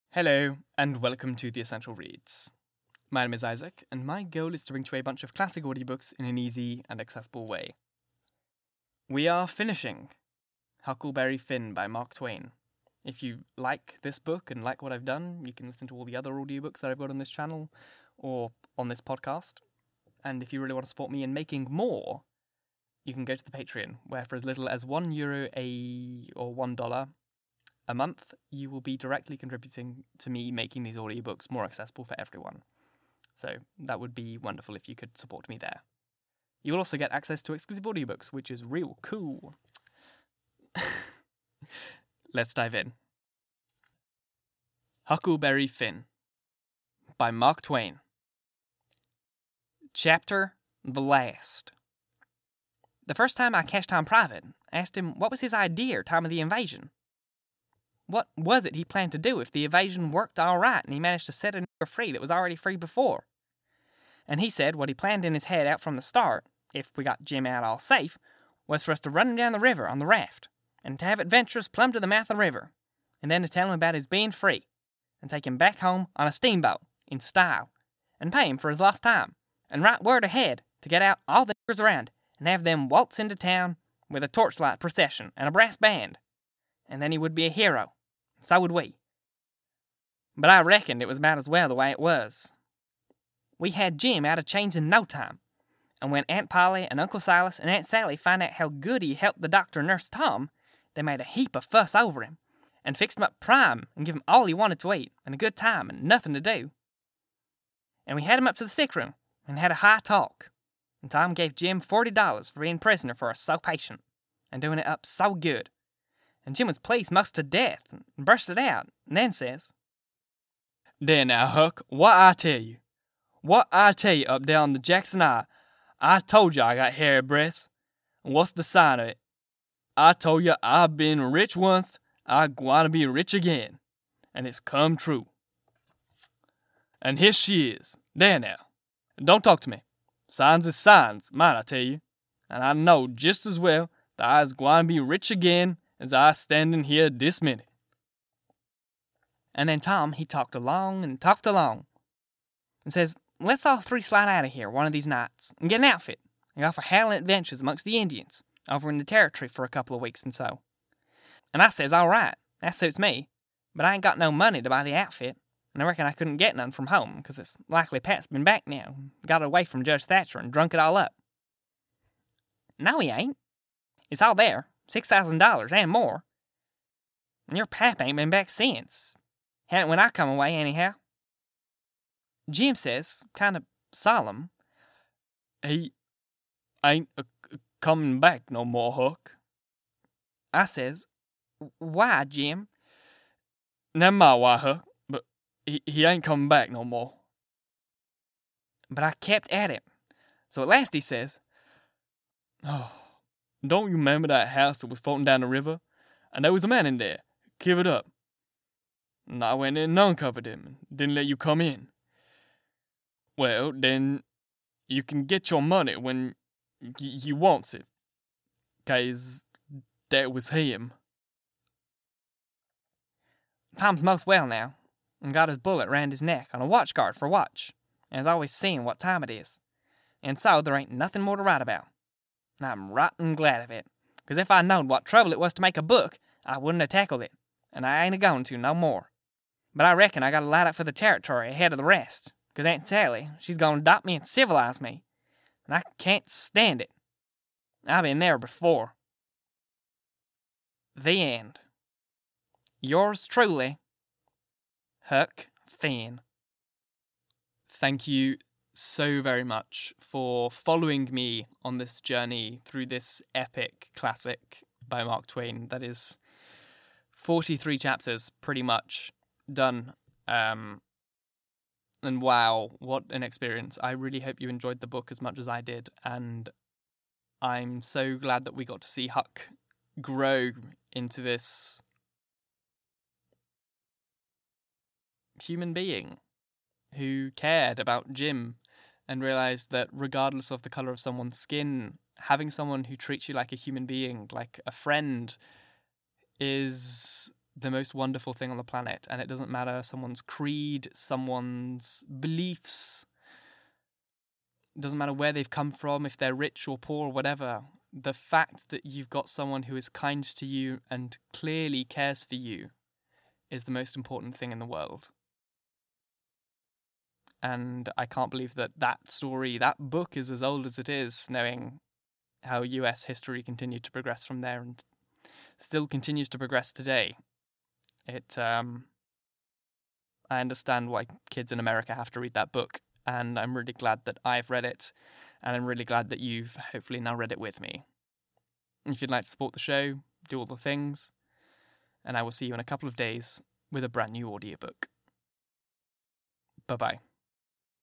Hello, and welcome to The Essential Reads. My name is Isaac, and my goal is to bring to you a bunch of classic audiobooks in an easy and accessible way. We are finishing Huckleberry Finn by Mark Twain. If you like this book and like what I've done, you can listen to all the other audiobooks that I've got on this channel or on this podcast. And if you really want to support me in making more, you can go to the Patreon, where for as little as €1 or $1 a month, you will be directly contributing to me making these audiobooks more accessible for everyone. So that would be wonderful if you could support me there. You will also get access to exclusive audiobooks, which is real cool. Let's dive in. Huckleberry Finn by Mark Twain. Chapter The Last. The first time I catched Tom Private, I asked him what was his idea time of the invasion. What was it he planned to do if the invasion worked all right and he managed to set a nigger free that was already free before? And he said what he planned in his head out from the start, if we got Jim out all safe, was for us to run him down the river on the raft, and to have adventures plumb to the mouth of the river, and then to tell him about his being free, and take him back home on a steamboat, in style, and pay him for his lost time, and write word ahead to get out all the niggers around, and have them waltz into town with a torchlight procession and a brass band. And then he would be a hero. So would we. But I reckoned it was about as well the way it was. We had Jim out of chains in no time, and when Aunt Polly and Uncle Silas and Aunt Sally found out how good he helped the doctor and Nurse Tom, they made a heap of fuss over him, and fixed him up prime and give him all he wanted to eat, and a good time and nothing to do. And we had him up to the sick room, and had a high talk, and Tom gave Jim $40 for being prisoner for us so patient, and doing it up so good. And Jim was pleased most to death, and bursted out, and then says, "There now, Huck, what I tell you up there on the Jackson Eye, I told you I got hairy breasts, and what's the sign of it? I told you I been rich once, I gonna be rich again, and it's come true. And here she is, there now, don't talk to me, signs is signs, mind I tell you, and I know just as well that I's gonna be rich again, as I standing here this minute." And then Tom, he talked along, and says, "Let's all three slide out of here one of these nights, and get an outfit, and go for howling adventures amongst the Indians, over in the territory for a couple of weeks and so." And I says, all right, that suits me, but I ain't got no money to buy the outfit, and I reckon I couldn't get none from home, because it's likely Pat's been back now, got away from Judge Thatcher and drunk it all up. No, he ain't. It's all there. $6,000 and more. And your pap ain't been back since. Hadn't when I come away, anyhow. Jim says, kind of solemn, "He ain't coming back no more, Huck." I says, "Why, Jim?" "Never mind why, Huck, but he ain't coming back no more." But I kept at him. So at last he says, "Oh, don't you remember that house that was floating down the river? And there was a man in there, covered up. And I went in and uncovered him, and didn't let you come in. Well, then, you can get your money when you wants it, 'cause that was him." Tom's most well now, and got his bullet round his neck on a watch guard for watch, and is always seeing what time it is. And so there ain't nothing more to write about. And I'm rotten glad of it, 'cause if I knowed what trouble it was to make a book, I wouldn't have tackled it, and I ain't a-going to no more. But I reckon I gotta light up for the territory ahead of the rest, 'cause Aunt Sally, she's gonna adopt me and civilize me, and I can't stand it. I've been there before. The end. Yours truly, Huck Finn. Thank you so very much for following me on this journey through this epic classic by Mark Twain that is 43 chapters pretty much done. And wow, what an experience. I really hope you enjoyed the book as much as I did, and I'm so glad that we got to see Huck grow into this human being who cared about Jim and realized that regardless of the color of someone's skin, having someone who treats you like a human being, like a friend, is the most wonderful thing on the planet, and it doesn't matter someone's creed, someone's beliefs, it doesn't matter where they've come from, if they're rich or poor or whatever. The fact that you've got someone who is kind to you and clearly cares for you is the most important thing in the world. And I can't believe that story, that book is as old as it is, knowing how US history continued to progress from there and still continues to progress today. I understand why kids in America have to read that book, and I'm really glad that I've read it, and I'm really glad that you've hopefully now read it with me. If you'd like to support the show, do all the things, and I will see you in a couple of days with a brand new audiobook. Bye-bye.